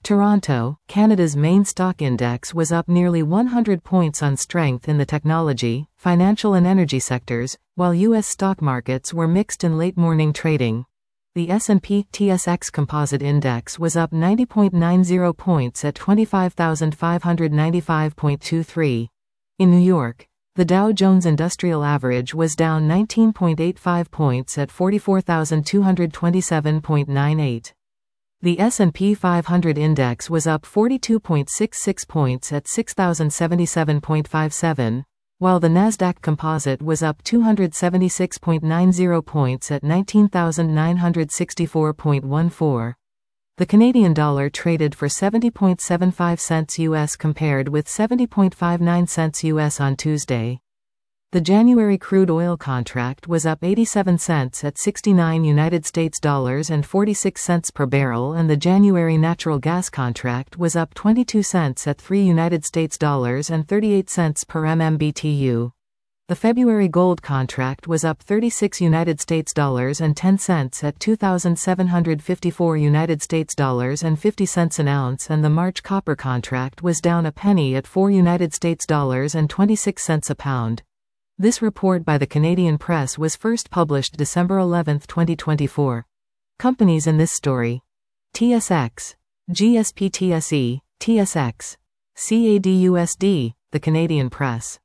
Toronto, Canada's main stock index was up nearly 100 points on strength in the technology, financial and energy sectors, while U.S. stock markets were mixed in late morning trading. The S&P/TSX Composite Index was up 90.90 points at 25,595.23. In New York, the Dow Jones Industrial Average was down 19.85 points at 44,227.98. The S&P 500 index was up 42.66 points at 6,077.57, while the Nasdaq Composite was up 276.90 points at 19,964.14. The Canadian dollar traded for 70.75 cents US compared with 70.59 cents US on Tuesday. The January crude oil contract was up 87 cents at 69 United States dollars and 46 cents per barrel, and the January natural gas contract was up 22 cents at 3 United States dollars and 38 cents per MMBTU. The February gold contract was up 36 United States dollars and 10 cents at 2,754 United States dollars and 50 cents an ounce, and the March copper contract was down a penny at 4 United States dollars and 26 cents a pound. This report by the Canadian Press was first published December 11, 2024. Companies in this story: TSX, GSPTSE, TSX, CADUSD, the Canadian Press.